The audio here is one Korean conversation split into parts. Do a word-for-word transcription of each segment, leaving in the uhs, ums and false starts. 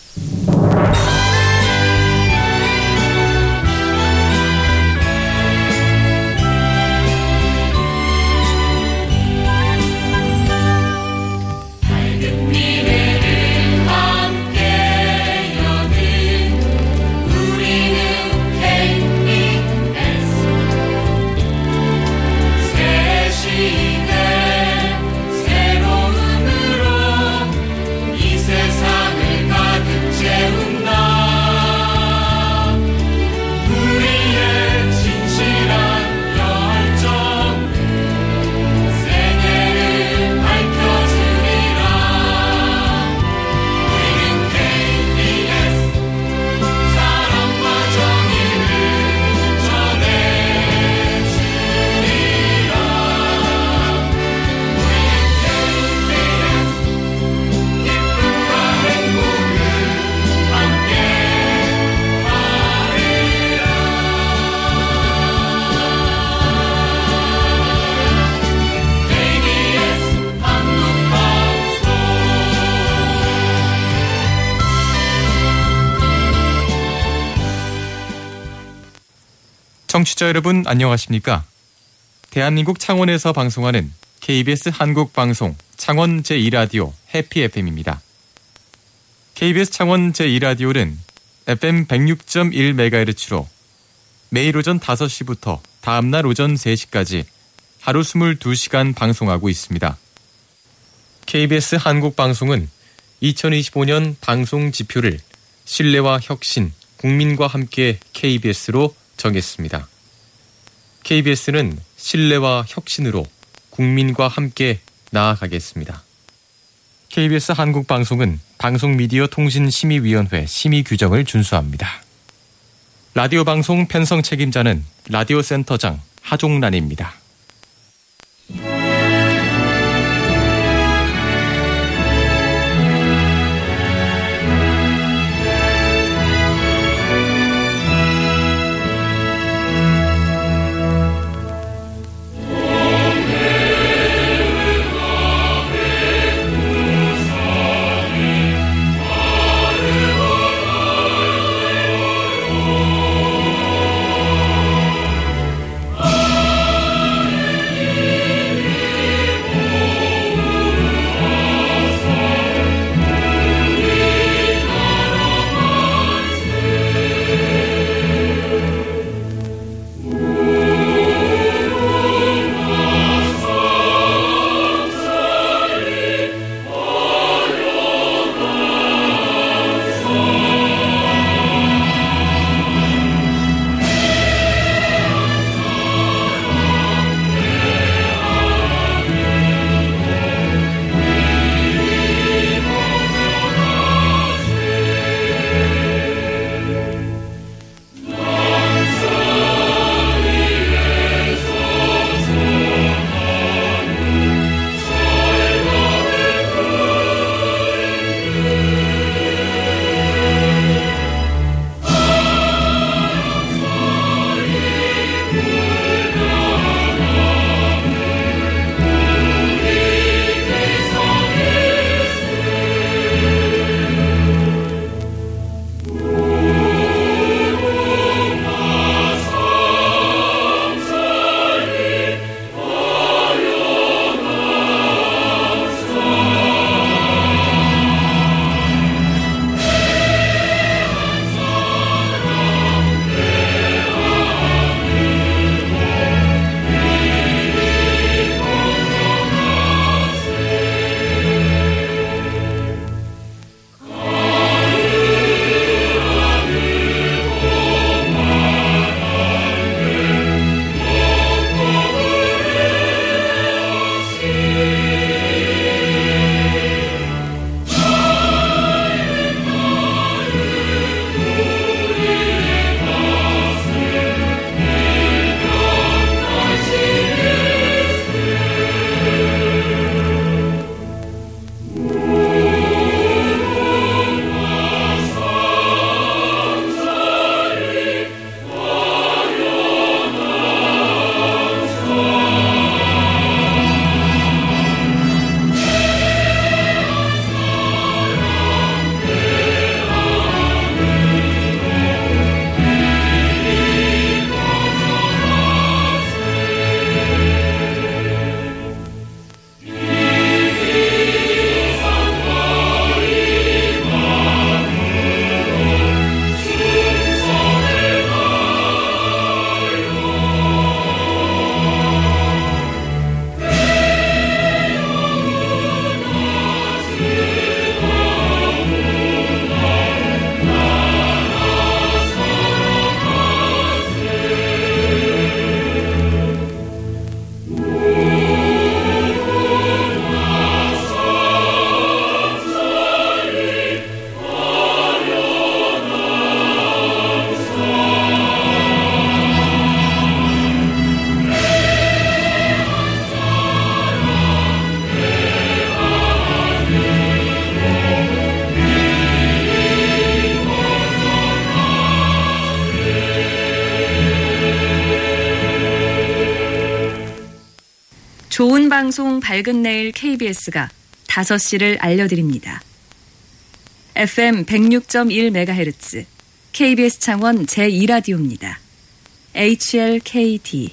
청취자 여러분 안녕하십니까? 대한민국 창원에서 방송하는 케이비에스 한국방송 창원 제이 라디오 해피 에프엠입니다. 케이비에스 창원 제이 라디오는 에프엠 백육 점 일 메가헤르츠로 매일 오전 다섯 시부터 다음날 오전 세 시까지 하루 이십이 시간 방송하고 있습니다. 케이비에스 한국방송은 이천이십오 년 방송 지표를 신뢰와 혁신, 국민과 함께 케이비에스로 정했습니다. 케이비에스는 신뢰와 혁신으로 국민과 함께 나아가겠습니다. 케이비에스 한국방송은 방송미디어통신심의위원회 심의 규정을 준수합니다. 라디오 방송 편성 책임자는 라디오센터장 하종란입니다. 좋은 방송 밝은 내일 케이비에스가 다섯 시를 알려드립니다. 에프엠 백육 점 일 메가헤르츠 케이비에스 창원 제이 라디오입니다. 에이치엘케이디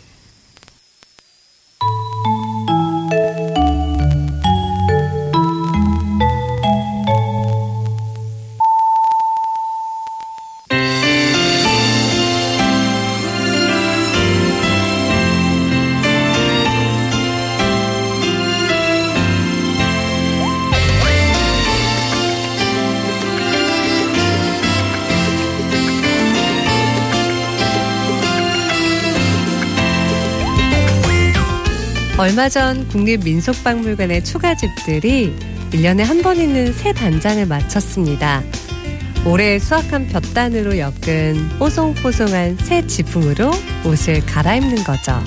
얼마 전 국립민속박물관의 초가집들이 일 년에 한 번 있는 새 단장을 마쳤습니다. 올해 수확한 볕단으로 엮은 뽀송뽀송한 새 지붕으로 옷을 갈아입는 거죠.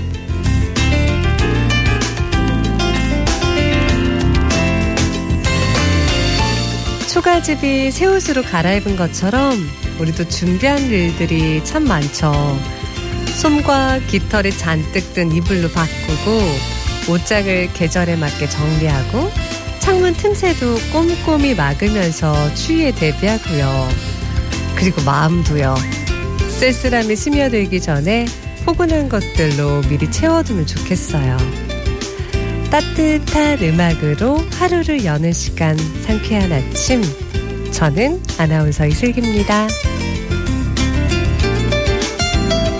초가집이 새 옷으로 갈아입은 것처럼 우리도 준비한 일들이 참 많죠. 솜과 깃털이 잔뜩 든 이불로 바꾸고 옷장을 계절에 맞게 정리하고 창문 틈새도 꼼꼼히 막으면서 추위에 대비하고요. 그리고 마음도요. 쓸쓸함이 스며들기 전에 포근한 것들로 미리 채워두면 좋겠어요. 따뜻한 음악으로 하루를 여는 시간, 상쾌한 아침. 저는 아나운서 이슬기입니다.